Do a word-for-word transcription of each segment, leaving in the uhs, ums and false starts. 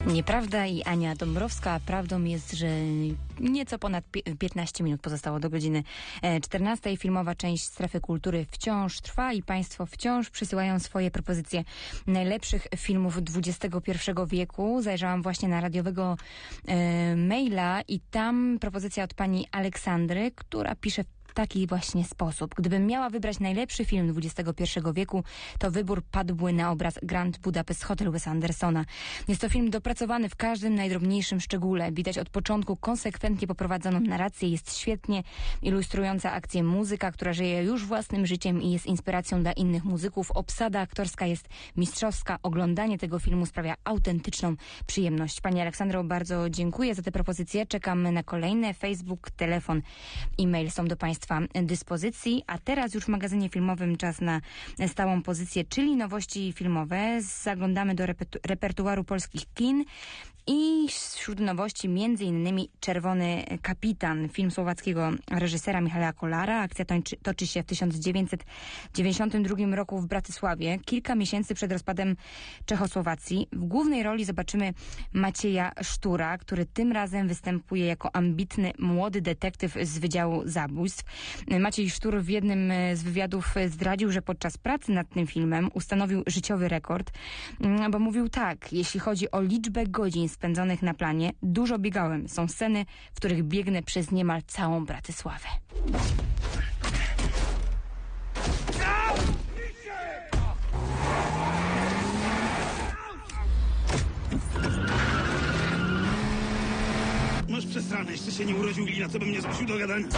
Nieprawda i Ania Dąbrowska. Prawdą jest, że nieco ponad piętnaście minut pozostało do godziny czternastej. Filmowa część Strefy Kultury wciąż trwa i Państwo wciąż przysyłają swoje propozycje najlepszych filmów dwudziestego pierwszego wieku. Zajrzałam właśnie na radiowego e, maila i tam propozycja od pani Aleksandry, która pisze w taki właśnie sposób. Gdybym miała wybrać najlepszy film dwudziestego pierwszego wieku, to wybór padłby na obraz Grand Budapest Hotel Wesa Andersona. Jest to film dopracowany w każdym najdrobniejszym szczególe. Widać od początku konsekwentnie poprowadzoną narrację. Jest świetnie ilustrująca akcję muzyka, która żyje już własnym życiem i jest inspiracją dla innych muzyków. Obsada aktorska jest mistrzowska. Oglądanie tego filmu sprawia autentyczną przyjemność. Pani Aleksandro, bardzo dziękuję za te propozycje. Czekamy na kolejne. Facebook, telefon, e-mail są do Państwa dyspozycji, a teraz już w magazynie filmowym czas na stałą pozycję, czyli nowości filmowe. Zaglądamy do repertu- repertuaru polskich kin i wśród nowości między innymi Czerwony Kapitan, film słowackiego reżysera Michała Kolara. Akcja toczy, toczy się w tysiąc dziewięćset dziewięćdziesiątym drugim roku w Bratysławie, kilka miesięcy przed rozpadem Czechosłowacji. W głównej roli zobaczymy Macieja Sztura, który tym razem występuje jako ambitny młody detektyw z Wydziału Zabójstw. Maciej Sztur w jednym z wywiadów zdradził, że podczas pracy nad tym filmem ustanowił życiowy rekord, bo mówił tak: jeśli chodzi o liczbę godzin spędzonych na planie, dużo biegałem. Są sceny, w których biegnę przez niemal całą Bratysławę. Masz przesrane, jeszcze się nie urodził glina, co by mnie zmusił do gadania.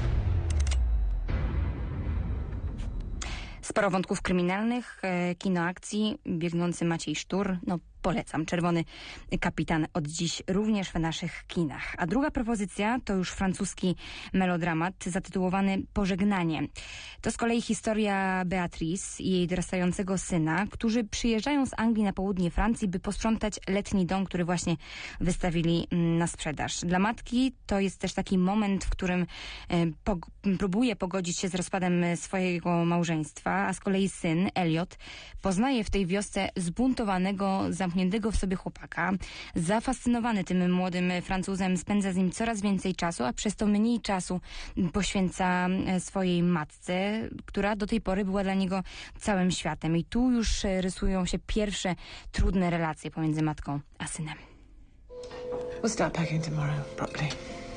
Sporo wątków kryminalnych, e, kino akcji, biegnący Maciej Sztur, no polecam. Czerwony Kapitan od dziś również w naszych kinach. A druga propozycja to już francuski melodramat zatytułowany Pożegnanie. To z kolei historia Beatrice i jej dorastającego syna, którzy przyjeżdżają z Anglii na południe Francji, by posprzątać letni dom, który właśnie wystawili na sprzedaż. Dla matki to jest też taki moment, w którym e, po, próbuje pogodzić się z rozpadem swojego małżeństwa, a z kolei syn, Elliot, poznaje w tej wiosce zbuntowanego, zamkniętego w sobie chłopaka. Zafascynowany tym młodym Francuzem spędza z nim coraz więcej czasu, a przez to mniej czasu poświęca swojej matce, która do tej pory była dla niego całym światem. I tu już rysują się pierwsze trudne relacje pomiędzy matką a synem. We'll start packing tomorrow, properly.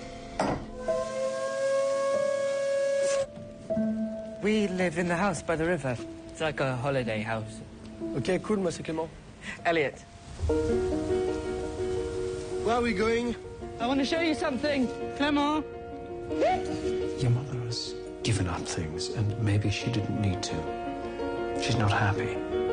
We live in the house by the river. It's like a holiday house. Ok, cool, moi c'est Clément. Elliot. Where are we going? I want to show you something, Clément. Your mother has given up things, and maybe she didn't need to. She's not happy.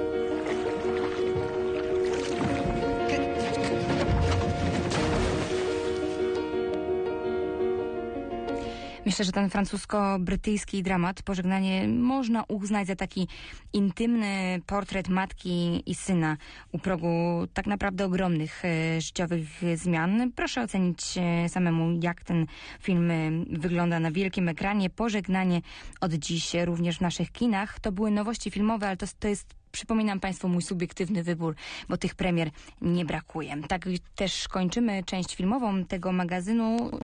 Myślę, że ten francusko-brytyjski dramat Pożegnanie można uznać za taki intymny portret matki i syna u progu tak naprawdę ogromnych e, życiowych zmian. Proszę ocenić e, samemu, jak ten film e, wygląda na wielkim ekranie. Pożegnanie od dziś również w naszych kinach. To były nowości filmowe, ale to, to jest, przypominam Państwu, mój subiektywny wybór, bo tych premier nie brakuje. Tak też kończymy część filmową tego magazynu.